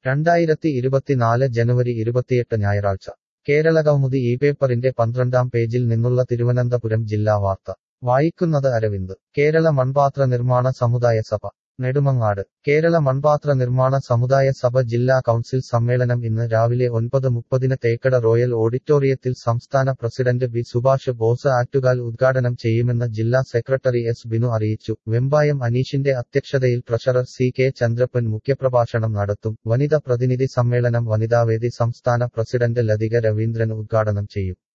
2024 ജനുവരി 28 ഞായറാഴ്ച കേരളകൗമുദി ഈ പേപ്പറിന്റെ 12-ാം പേജിൽ നിന്നുള്ള തിരുവനന്തപുരം ജില്ലാ വാർത്ത വായിക്കുന്നത് അരവിന്ദ്. കേരള മൺപാത്ര നിർമ്മാണ സമുദായ സഭ നെടുമങ്ങാട്. കേരള മൺപാത്ര നിർമ്മാണ സമുദായ സഭ ജില്ലാ കൗൺസിൽ സമ്മേളനം ഇന്ന് രാവിലെ 9:30 തേക്കട റോയൽ ഓഡിറ്റോറിയത്തിൽ സംസ്ഥാന പ്രസിഡന്റ് ബി സുഭാഷ് ബോസ് ആറ്റുകാൽ ഉദ്ഘാടനം ചെയ്യുമെന്ന് ജില്ലാ സെക്രട്ടറി എസ് ബിനു അറിയിച്ചു. വെമ്പായം അനീഷിന്റെ അധ്യക്ഷതയിൽ ട്രഷറർ സി കെ ചന്ദ്രപ്പൻ മുഖ്യപ്രഭാഷണം നടത്തും. വനിത പ്രതിനിധി സമ്മേളനം വനിതാവേദി സംസ്ഥാന പ്രസിഡന്റ് ലതിക രവീന്ദ്രൻ ഉദ്ഘാടനം ചെയ്യും.